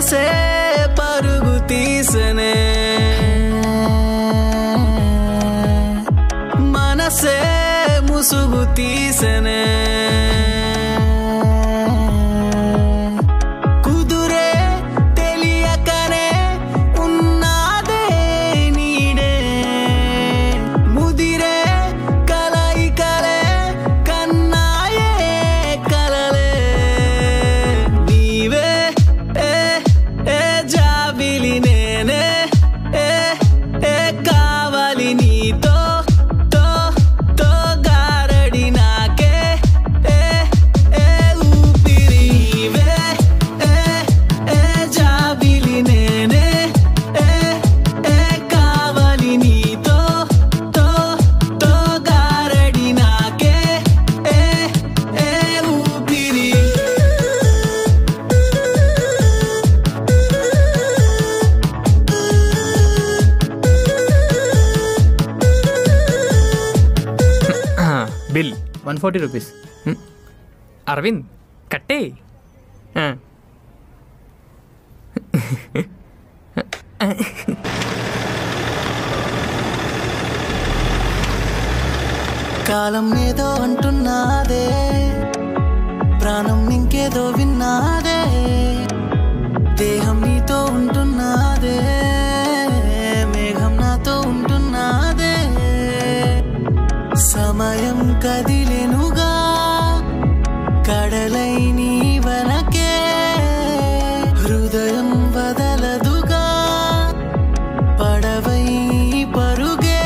మనసే పరుగు తీసనే మనసే ముసుగు తీసనే కుదురే తెలియకనే ఉన్నాదే నీడే ముదిరే కలయికలే కన్నాయే కలలే నీవే ఏ జాబిలి నేనే ఏ కావాలి నీతో బిల్ 140 రూపీస్. అరవింద్ కట్టే. కాలం ఏదో అంటున్నాదే, ప్రాణం ఇంకేదో విన్నాదే, దేహం నీతో ఉంటున్నాదే, మేఘం నాతో ఉంటున్నాదే, సమయం కదిలెనుగా కడలై నీ వనకే, హృదయం వదలదుగా పడవై పరుగే,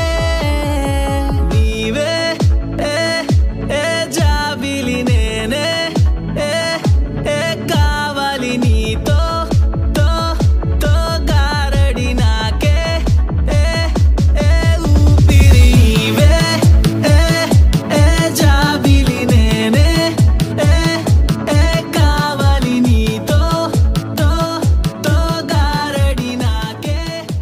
నీవే ఏ జాబిలి నేనే ఏ కావాలి నీతో గారడి నాకే ఏ ఊపిరి, ఏ జాబిలి నేనే ఏ కావాలి నీతో గారడి నాకే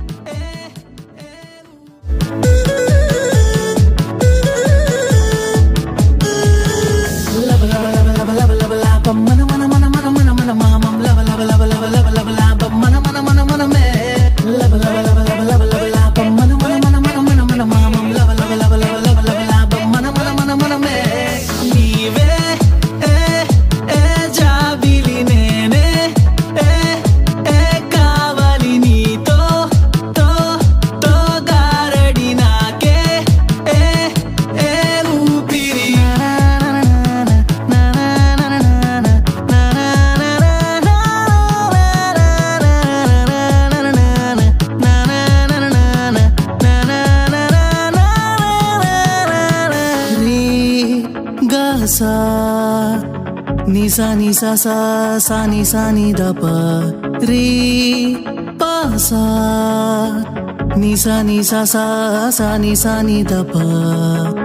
నిసా నిసా సా సా నిసా ని ద ప రి ప సా నిసా నిసా సా సా నిసా ని ద ప